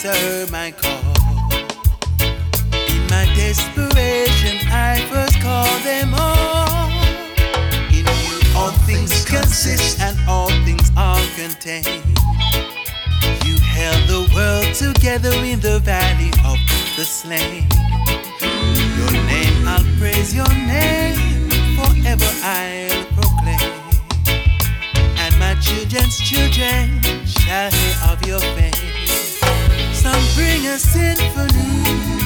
answer my call. In my desperation, I first called them all. In you, all things consist and all things are contained. You held the world together in the valley of the slain. Your name, I'll praise your name, forever I'll proclaim. And my children's children shall hear of your fame. Some bring a symphony,